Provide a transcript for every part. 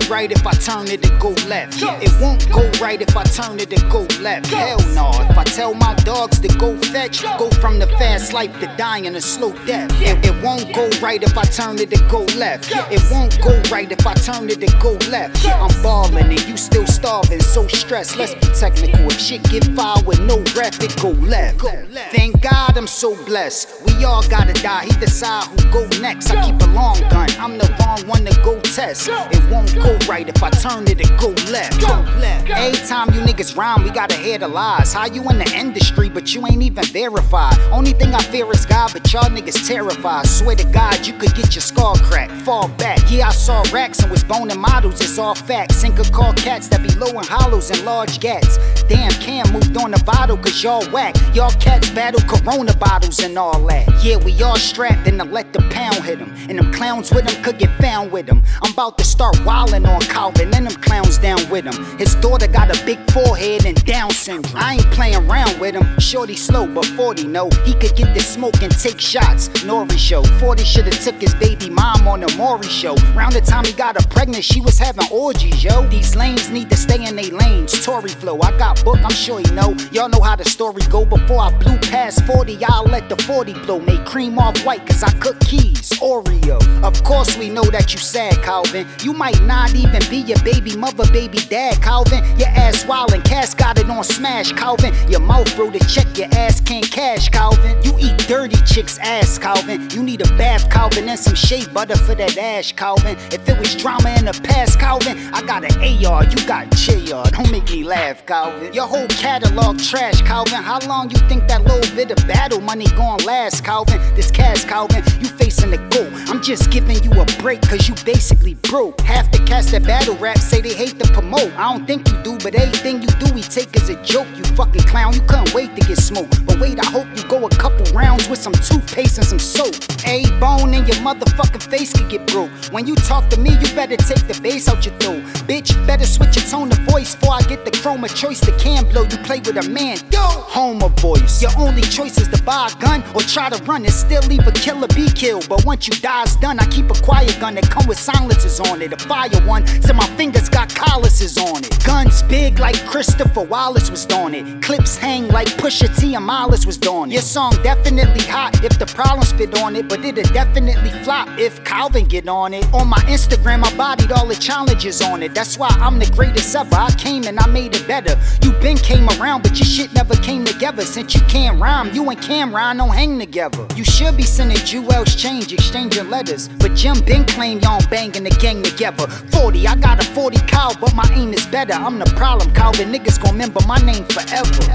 right if I turn it to go left. It won't go right if I turn it to go left. Hell no, if I tell my dogs to go fetch, go from the fast life to dying a slow death. It won't go right if I turn it to go left. It won't go right if I turn it to go left. I'm ballin' and you still starving, so stressed. Let's be technical. If shit get filed with no ref, it go left. Thank God I'm so blessed. We all gotta die. He decide who go next. I keep a long gun. I'm the wrong one to go test. It won't go right if I turn it to go left. Every time you niggas rhyme, we gotta hear the lies. How you in the industry, but you ain't even verified? Only thing I fear is God, but y'all niggas terrified. Swear to God, you could get your skull cracked. Fall back. Yeah, I saw racks and was boning models. It's all facts. And could call cats that be low in hollows and large gats. Damn, Cam moved on the bottle cause y'all whack. Y'all cats battle Corona bottles and all that. Yeah, we all strapped and to let the pound hit them. And them clowns with him could get found with him. I'm about to start wildin' on Calvin and them clowns down with him. His daughter got a big forehead and Down syndrome. I ain't playing around with him. Shorty slow, but 40 know he could get this smoke and take shots. Nori show. 40 shoulda took his baby mom on the Maury show. Round the time he got her pregnant, she was having orgies, yo. These lanes need to stay in they lanes. Tory flow, I got book, I'm sure you know. Y'all know how the story go. Before I blew past 40, y'all let the 40 blow. Made cream off white cause I cook keys. Oreo. Of course we know that you sad, Calvin. You might not even be your baby mother, baby dad, Calvin. Your ass wildin', Cass got it on smash, Calvin. Your mouth bro to check, your ass can't cash, Calvin. You eat dirty chicks' ass, Calvin. You need a bath, Calvin, and some shea butter for that ash, Calvin. If it was drama in the past, Calvin, I got an AR, you got JR. Don't make me laugh, Calvin. Your whole catalog trash, Calvin. How long you think that little bit of battle money gon' last, Calvin? This cash, Calvin, you facing the goal. I'm just giving you a break cause you basically broke. Half the cats that battle rap say they hate to promote. I don't think you do, but everything you do we take as a joke. You fucking clown, you couldn't wait to get smoked. But wait, I hope you go a couple rounds with some toothpaste and some soap. A bone in your motherfucking face could get broke. When you talk to me, you better take the bass out your throat. Bitch, better switch your tone of voice before I get the chroma choice that can blow. You play with a man, yo, homo voice. Your only choice is to buy a gun or try to run it. Still leave a killer be killed. But once you die's done, I keep a quiet gun that come with silencers on it. A fire one, till my fingers got calluses on it. Guns big like Christopher Wallace was on it. Clips hang like Pusha T and Miles was on it. Your song definitely hot if the problems fit on it, but it'll definitely flop if Calvin get on it. On my Instagram, I bodied all the challenges on it. That's why I'm the greatest ever. I came and I made it better. You been came around, but your shit never came together. Since you can't rhyme, you and Cameron don't hang together. You should be sending Jewels change, exchanging letters. But Jim Ben claim y'all banging the gang together. 40, I got a 40 cow, but my aim is better. I'm the problem, Calvin. Niggas gon' remember my name forever.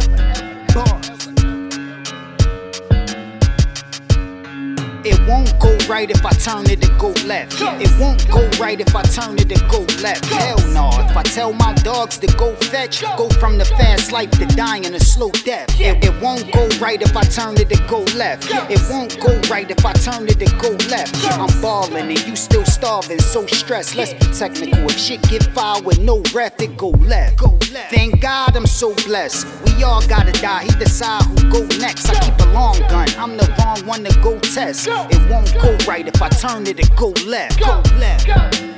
It won't go right if I turn it to go left. It won't go right if I turn it to go left. Hell no, if I tell my dogs to go fetch, go from the fast life to dying a slow death. It won't go right if I turn it to go left. It won't go right if I turn it to go left. I'm ballin' and you still starving, so stressed. Let's be technical. If shit get filed with no ref, it go left. Thank God I'm so blessed. We all gotta die. He decide who go next. I keep a long gun. I'm the wrong one to go test. It won't go right if I turn it to go left.